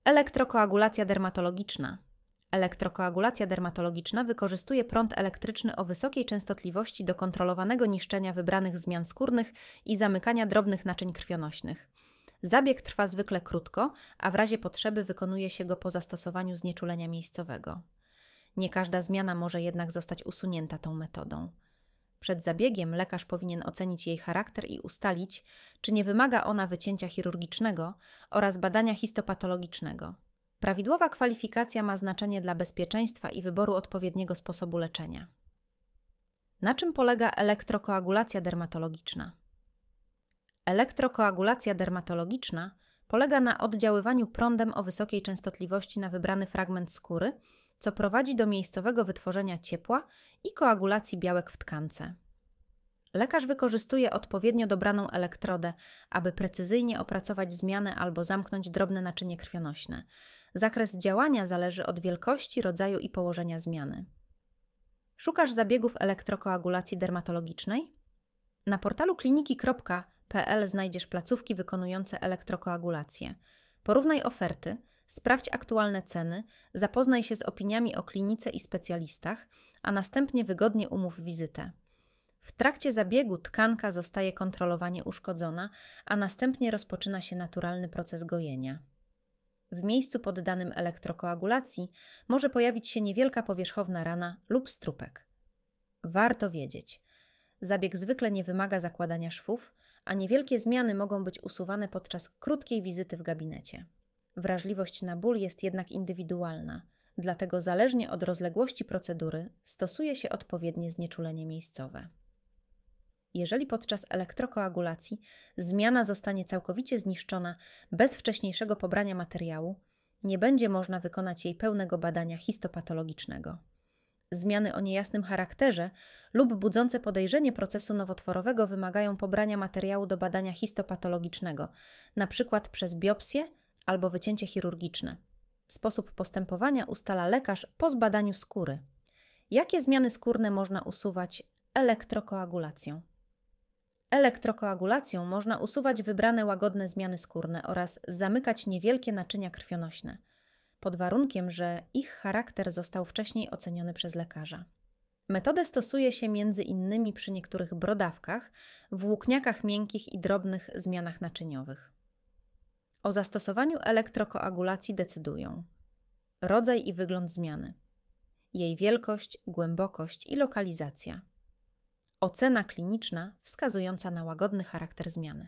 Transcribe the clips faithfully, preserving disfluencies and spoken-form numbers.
Elektrokoagulacja dermatologiczna. Elektrokoagulacja dermatologiczna wykorzystuje prąd elektryczny o wysokiej częstotliwości do kontrolowanego niszczenia wybranych zmian skórnych i zamykania drobnych naczyń krwionośnych. Zabieg trwa zwykle krótko, a w razie potrzeby wykonuje się go po zastosowaniu znieczulenia miejscowego. Nie każda zmiana może jednak zostać usunięta tą metodą. Przed zabiegiem lekarz powinien ocenić jej charakter i ustalić, czy nie wymaga ona wycięcia chirurgicznego oraz badania histopatologicznego. Prawidłowa kwalifikacja ma znaczenie dla bezpieczeństwa i wyboru odpowiedniego sposobu leczenia. Na czym polega elektrokoagulacja dermatologiczna? Elektrokoagulacja dermatologiczna polega na oddziaływaniu prądem o wysokiej częstotliwości na wybrany fragment skóry, co prowadzi do miejscowego wytworzenia ciepła i koagulacji białek w tkance. Lekarz wykorzystuje odpowiednio dobraną elektrodę, aby precyzyjnie opracować zmianę albo zamknąć drobne naczynie krwionośne. Zakres działania zależy od wielkości, rodzaju i położenia zmiany. Szukasz zabiegów elektrokoagulacji dermatologicznej? Na portalu kliniki kropka p l znajdziesz placówki wykonujące elektrokoagulację. Porównaj oferty, sprawdź aktualne ceny, zapoznaj się z opiniami o klinice i specjalistach, a następnie wygodnie umów wizytę. W trakcie zabiegu tkanka zostaje kontrolowanie uszkodzona, a następnie rozpoczyna się naturalny proces gojenia. W miejscu poddanym elektrokoagulacji może pojawić się niewielka powierzchowna rana lub strupek. Warto wiedzieć, zabieg zwykle nie wymaga zakładania szwów, a niewielkie zmiany mogą być usuwane podczas krótkiej wizyty w gabinecie. Wrażliwość na ból jest jednak indywidualna, dlatego zależnie od rozległości procedury stosuje się odpowiednie znieczulenie miejscowe. Jeżeli podczas elektrokoagulacji zmiana zostanie całkowicie zniszczona bez wcześniejszego pobrania materiału, nie będzie można wykonać jej pełnego badania histopatologicznego. Zmiany o niejasnym charakterze lub budzące podejrzenie procesu nowotworowego wymagają pobrania materiału do badania histopatologicznego, np. przez biopsję albo wycięcie chirurgiczne. Sposób postępowania ustala lekarz po zbadaniu skóry. Jakie zmiany skórne można usuwać elektrokoagulacją? Elektrokoagulacją można usuwać wybrane łagodne zmiany skórne oraz zamykać niewielkie naczynia krwionośne, pod warunkiem, że ich charakter został wcześniej oceniony przez lekarza. Metodę stosuje się między innymi przy niektórych brodawkach, włókniakach miękkich i drobnych zmianach naczyniowych. O zastosowaniu elektrokoagulacji decydują rodzaj i wygląd zmiany, jej wielkość, głębokość i lokalizacja, ocena kliniczna wskazująca na łagodny charakter zmiany,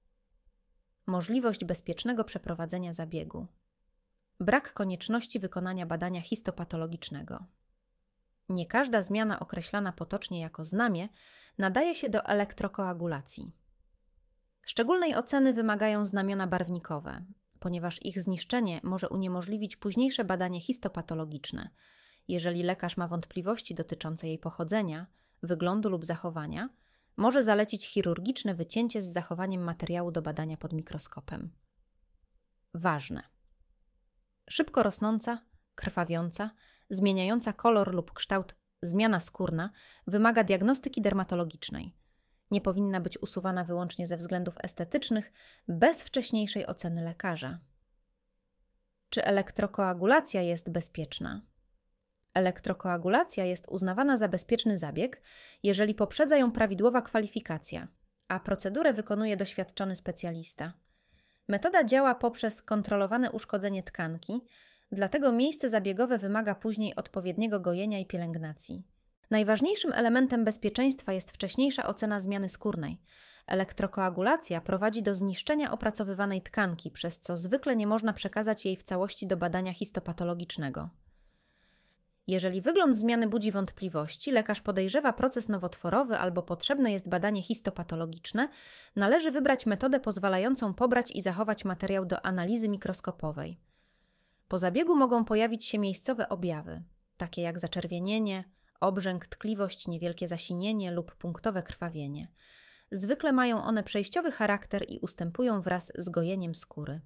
możliwość bezpiecznego przeprowadzenia zabiegu, brak konieczności wykonania badania histopatologicznego. Nie każda zmiana określana potocznie jako znamie nadaje się do elektrokoagulacji. Szczególnej oceny wymagają znamiona barwnikowe, ponieważ ich zniszczenie może uniemożliwić późniejsze badanie histopatologiczne. Jeżeli lekarz ma wątpliwości dotyczące jej pochodzenia, wyglądu lub zachowania, może zalecić chirurgiczne wycięcie z zachowaniem materiału do badania pod mikroskopem. Ważne. Szybko rosnąca, krwawiąca, zmieniająca kolor lub kształt zmiana skórna wymaga diagnostyki dermatologicznej. Nie powinna być usuwana wyłącznie ze względów estetycznych, bez wcześniejszej oceny lekarza. Czy elektrokoagulacja jest bezpieczna? Elektrokoagulacja jest uznawana za bezpieczny zabieg, jeżeli poprzedza ją prawidłowa kwalifikacja, a procedurę wykonuje doświadczony specjalista. Metoda działa poprzez kontrolowane uszkodzenie tkanki, dlatego miejsce zabiegowe wymaga później odpowiedniego gojenia i pielęgnacji. Najważniejszym elementem bezpieczeństwa jest wcześniejsza ocena zmiany skórnej. Elektrokoagulacja prowadzi do zniszczenia opracowywanej tkanki, przez co zwykle nie można przekazać jej w całości do badania histopatologicznego. Jeżeli wygląd zmiany budzi wątpliwości, lekarz podejrzewa proces nowotworowy albo potrzebne jest badanie histopatologiczne, należy wybrać metodę pozwalającą pobrać i zachować materiał do analizy mikroskopowej. Po zabiegu mogą pojawić się miejscowe objawy, takie jak zaczerwienienie, obrzęk, tkliwość, niewielkie zasinienie lub punktowe krwawienie. Zwykle mają one przejściowy charakter i ustępują wraz z gojeniem skóry.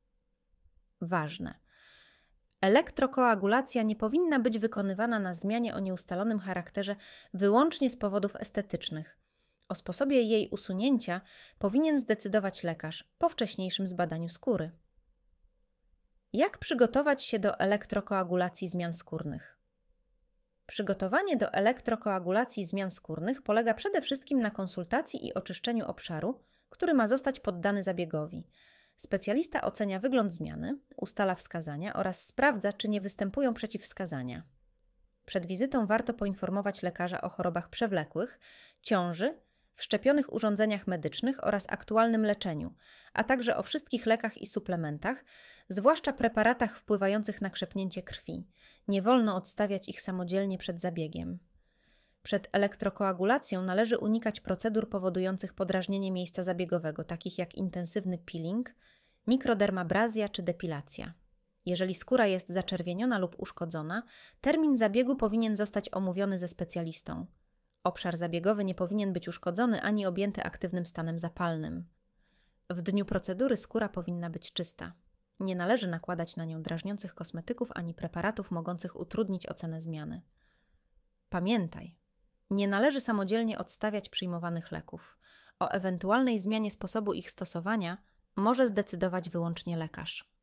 Ważne. Elektrokoagulacja nie powinna być wykonywana na zmianie o nieustalonym charakterze wyłącznie z powodów estetycznych. O sposobie jej usunięcia powinien zdecydować lekarz po wcześniejszym zbadaniu skóry. Jak przygotować się do elektrokoagulacji zmian skórnych? Przygotowanie do elektrokoagulacji zmian skórnych polega przede wszystkim na konsultacji i oczyszczeniu obszaru, który ma zostać poddany zabiegowi. Specjalista ocenia wygląd zmiany, ustala wskazania oraz sprawdza, czy nie występują przeciwwskazania. Przed wizytą warto poinformować lekarza o chorobach przewlekłych, ciąży, wszczepionych urządzeniach medycznych oraz aktualnym leczeniu, a także o wszystkich lekach i suplementach, zwłaszcza preparatach wpływających na krzepnięcie krwi. Nie wolno odstawiać ich samodzielnie przed zabiegiem. Przed elektrokoagulacją należy unikać procedur powodujących podrażnienie miejsca zabiegowego, takich jak intensywny peeling, mikrodermabrazja czy depilacja. Jeżeli skóra jest zaczerwieniona lub uszkodzona, termin zabiegu powinien zostać omówiony ze specjalistą. Obszar zabiegowy nie powinien być uszkodzony ani objęty aktywnym stanem zapalnym. W dniu procedury skóra powinna być czysta. Nie należy nakładać na nią drażniących kosmetyków ani preparatów mogących utrudnić ocenę zmiany. Pamiętaj, nie należy samodzielnie odstawiać przyjmowanych leków. O ewentualnej zmianie sposobu ich stosowania może zdecydować wyłącznie lekarz.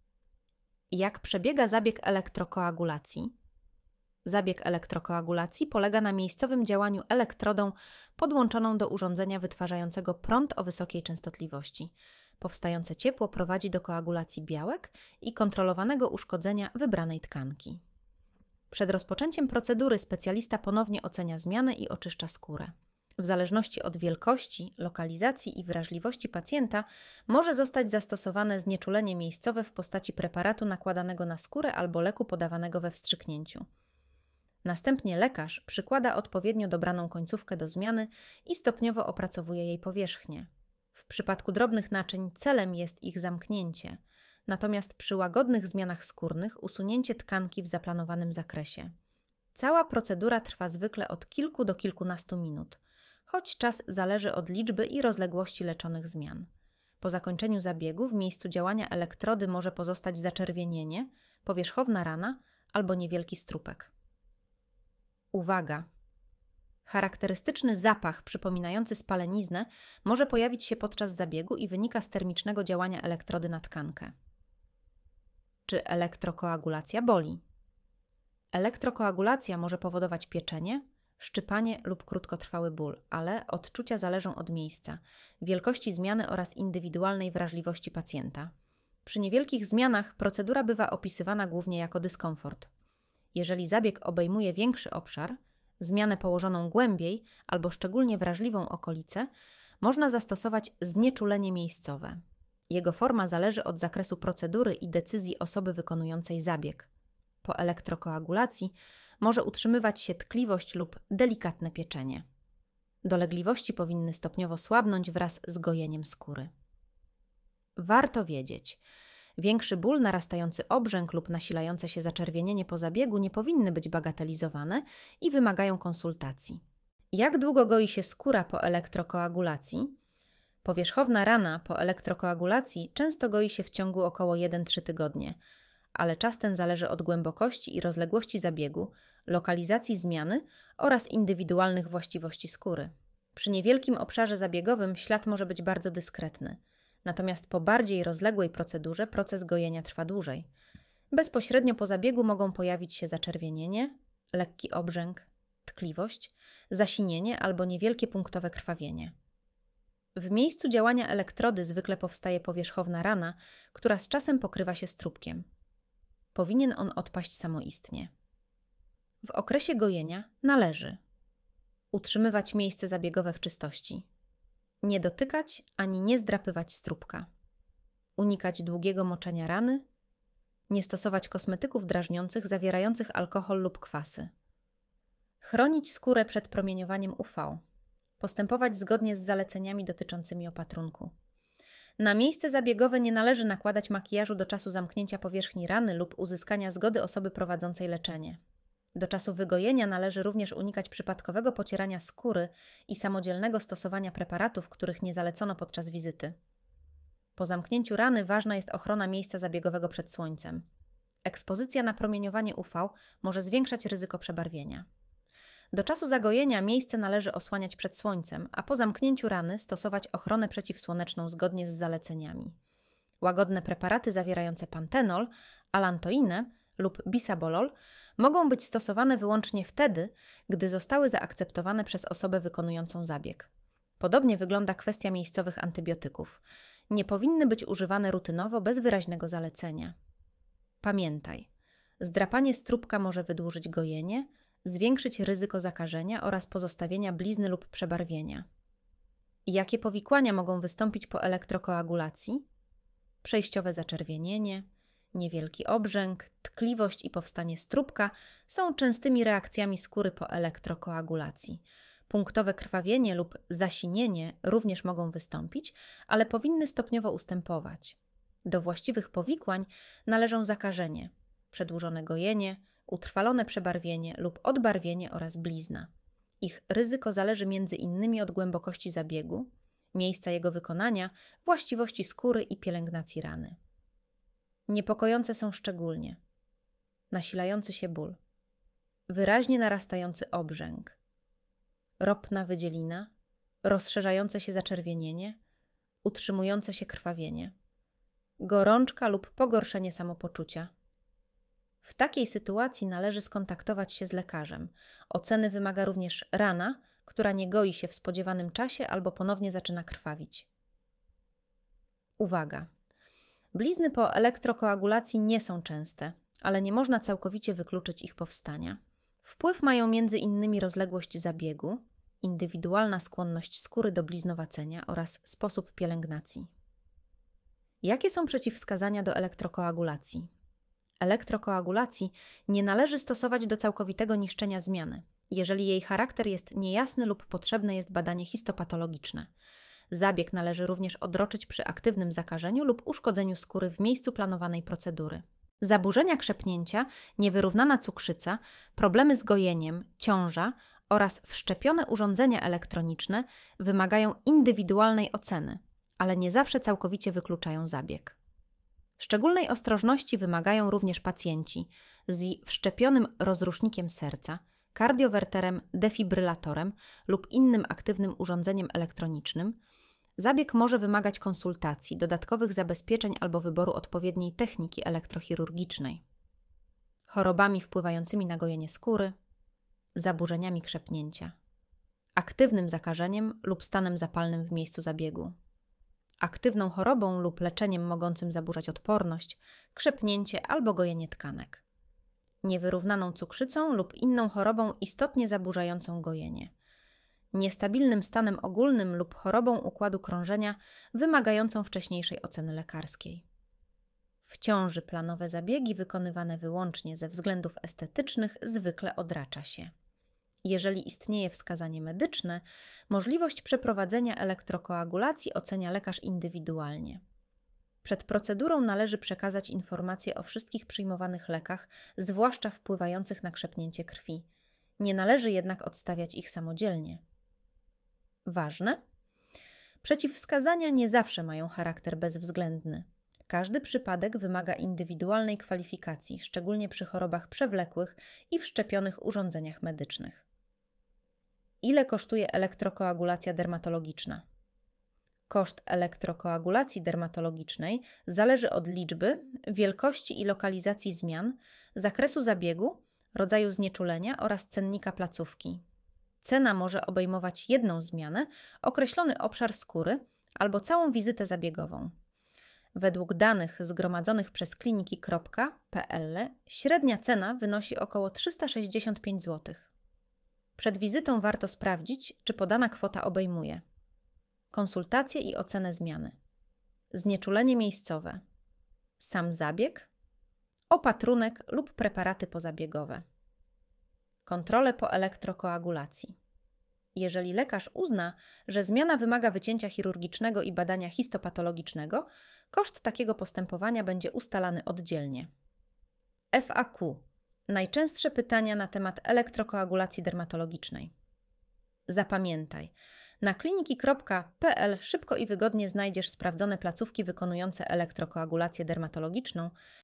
Jak przebiega zabieg elektrokoagulacji? Zabieg elektrokoagulacji polega na miejscowym działaniu elektrodą podłączoną do urządzenia wytwarzającego prąd o wysokiej częstotliwości. Powstające ciepło prowadzi do koagulacji białek i kontrolowanego uszkodzenia wybranej tkanki. Przed rozpoczęciem procedury specjalista ponownie ocenia zmianę i oczyszcza skórę. W zależności od wielkości, lokalizacji i wrażliwości pacjenta może zostać zastosowane znieczulenie miejscowe w postaci preparatu nakładanego na skórę albo leku podawanego we wstrzyknięciu. Następnie lekarz przykłada odpowiednio dobraną końcówkę do zmiany i stopniowo opracowuje jej powierzchnię. W przypadku drobnych naczyń celem jest ich zamknięcie, natomiast przy łagodnych zmianach skórnych usunięcie tkanki w zaplanowanym zakresie. Cała procedura trwa zwykle od kilku do kilkunastu minut, choć czas zależy od liczby i rozległości leczonych zmian. Po zakończeniu zabiegu w miejscu działania elektrody może pozostać zaczerwienienie, powierzchowna rana albo niewielki strupek. Uwaga! Charakterystyczny zapach przypominający spaleniznę może pojawić się podczas zabiegu i wynika z termicznego działania elektrody na tkankę. Czy elektrokoagulacja boli? Elektrokoagulacja może powodować pieczenie, szczypanie lub krótkotrwały ból, ale odczucia zależą od miejsca, wielkości zmiany oraz indywidualnej wrażliwości pacjenta. Przy niewielkich zmianach procedura bywa opisywana głównie jako dyskomfort. Jeżeli zabieg obejmuje większy obszar, zmianę położoną głębiej albo szczególnie wrażliwą okolicę, można zastosować znieczulenie miejscowe. Jego forma zależy od zakresu procedury i decyzji osoby wykonującej zabieg. Po elektrokoagulacji może utrzymywać się tkliwość lub delikatne pieczenie. Dolegliwości powinny stopniowo słabnąć wraz z gojeniem skóry. Warto wiedzieć, większy ból, narastający obrzęk lub nasilające się zaczerwienienie po zabiegu nie powinny być bagatelizowane i wymagają konsultacji. Jak długo goi się skóra po elektrokoagulacji? Powierzchowna rana po elektrokoagulacji często goi się w ciągu około jeden do trzech tygodni, ale czas ten zależy od głębokości i rozległości zabiegu, lokalizacji zmiany oraz indywidualnych właściwości skóry. Przy niewielkim obszarze zabiegowym ślad może być bardzo dyskretny, natomiast po bardziej rozległej procedurze proces gojenia trwa dłużej. Bezpośrednio po zabiegu mogą pojawić się zaczerwienienie, lekki obrzęk, tkliwość, zasinienie albo niewielkie punktowe krwawienie. W miejscu działania elektrody zwykle powstaje powierzchowna rana, która z czasem pokrywa się strupkiem. Powinien on odpaść samoistnie. W okresie gojenia należy utrzymywać miejsce zabiegowe w czystości, nie dotykać ani nie zdrapywać strupka, unikać długiego moczenia rany, nie stosować kosmetyków drażniących zawierających alkohol lub kwasy, chronić skórę przed promieniowaniem U V, postępować zgodnie z zaleceniami dotyczącymi opatrunku. Na miejsce zabiegowe nie należy nakładać makijażu do czasu zamknięcia powierzchni rany lub uzyskania zgody osoby prowadzącej leczenie. Do czasu wygojenia należy również unikać przypadkowego pocierania skóry i samodzielnego stosowania preparatów, których nie zalecono podczas wizyty. Po zamknięciu rany ważna jest ochrona miejsca zabiegowego przed słońcem. Ekspozycja na promieniowanie U V może zwiększać ryzyko przebarwienia. Do czasu zagojenia miejsce należy osłaniać przed słońcem, a po zamknięciu rany stosować ochronę przeciwsłoneczną zgodnie z zaleceniami. Łagodne preparaty zawierające pantenol, alantoinę lub bisabolol mogą być stosowane wyłącznie wtedy, gdy zostały zaakceptowane przez osobę wykonującą zabieg. Podobnie wygląda kwestia miejscowych antybiotyków. Nie powinny być używane rutynowo bez wyraźnego zalecenia. Pamiętaj, zdrapanie strupka może wydłużyć gojenie, zwiększyć ryzyko zakażenia oraz pozostawienia blizny lub przebarwienia. Jakie powikłania mogą wystąpić po elektrokoagulacji? Przejściowe zaczerwienienie, niewielki obrzęk, tkliwość i powstanie strupka są częstymi reakcjami skóry po elektrokoagulacji. Punktowe krwawienie lub zasinienie również mogą wystąpić, ale powinny stopniowo ustępować. Do właściwych powikłań należą zakażenie, przedłużone gojenie, utrwalone przebarwienie lub odbarwienie oraz blizna. Ich ryzyko zależy między innymi od głębokości zabiegu, miejsca jego wykonania, właściwości skóry i pielęgnacji rany. Niepokojące są szczególnie nasilający się ból, wyraźnie narastający obrzęk, ropna wydzielina, rozszerzające się zaczerwienienie, utrzymujące się krwawienie, gorączka lub pogorszenie samopoczucia. W takiej sytuacji należy skontaktować się z lekarzem. Oceny wymaga również rana, która nie goi się w spodziewanym czasie albo ponownie zaczyna krwawić. Uwaga! Blizny po elektrokoagulacji nie są częste, ale nie można całkowicie wykluczyć ich powstania. Wpływ mają między innymi rozległość zabiegu, indywidualna skłonność skóry do bliznowacenia oraz sposób pielęgnacji. Jakie są przeciwwskazania do elektrokoagulacji? Elektrokoagulacji nie należy stosować do całkowitego niszczenia zmiany, jeżeli jej charakter jest niejasny lub potrzebne jest badanie histopatologiczne. Zabieg należy również odroczyć przy aktywnym zakażeniu lub uszkodzeniu skóry w miejscu planowanej procedury. Zaburzenia krzepnięcia, niewyrównana cukrzyca, problemy z gojeniem, ciąża oraz wszczepione urządzenia elektroniczne wymagają indywidualnej oceny, ale nie zawsze całkowicie wykluczają zabieg. Szczególnej ostrożności wymagają również pacjenci z wszczepionym rozrusznikiem serca, kardiowerterem, defibrylatorem lub innym aktywnym urządzeniem elektronicznym. Zabieg może wymagać konsultacji, dodatkowych zabezpieczeń albo wyboru odpowiedniej techniki elektrochirurgicznej. Chorobami wpływającymi na gojenie skóry, zaburzeniami krzepnięcia, aktywnym zakażeniem lub stanem zapalnym w miejscu zabiegu, aktywną chorobą lub leczeniem mogącym zaburzać odporność, krzepnięcie albo gojenie tkanek, niewyrównaną cukrzycą lub inną chorobą istotnie zaburzającą gojenie, niestabilnym stanem ogólnym lub chorobą układu krążenia wymagającą wcześniejszej oceny lekarskiej. W ciąży planowe zabiegi wykonywane wyłącznie ze względów estetycznych zwykle odracza się. Jeżeli istnieje wskazanie medyczne, możliwość przeprowadzenia elektrokoagulacji ocenia lekarz indywidualnie. Przed procedurą należy przekazać informacje o wszystkich przyjmowanych lekach, zwłaszcza wpływających na krzepnięcie krwi. Nie należy jednak odstawiać ich samodzielnie. Ważne? Przeciwwskazania nie zawsze mają charakter bezwzględny. Każdy przypadek wymaga indywidualnej kwalifikacji, szczególnie przy chorobach przewlekłych i wszczepionych urządzeniach medycznych. Ile kosztuje elektrokoagulacja dermatologiczna? Koszt elektrokoagulacji dermatologicznej zależy od liczby, wielkości i lokalizacji zmian, zakresu zabiegu, rodzaju znieczulenia oraz cennika placówki. Cena może obejmować jedną zmianę, określony obszar skóry albo całą wizytę zabiegową. Według danych zgromadzonych przez kliniki kropka p l średnia cena wynosi około trzysta sześćdziesiąt pięć złotych. Przed wizytą warto sprawdzić, czy podana kwota obejmuje konsultacje i ocenę zmiany, znieczulenie miejscowe, sam zabieg, opatrunek lub preparaty pozabiegowe, kontrolę po elektrokoagulacji. Jeżeli lekarz uzna, że zmiana wymaga wycięcia chirurgicznego i badania histopatologicznego, koszt takiego postępowania będzie ustalany oddzielnie. F A Q. Najczęstsze pytania na temat elektrokoagulacji dermatologicznej. Zapamiętaj, na kliniki kropka p l szybko i wygodnie znajdziesz sprawdzone placówki wykonujące elektrokoagulację dermatologiczną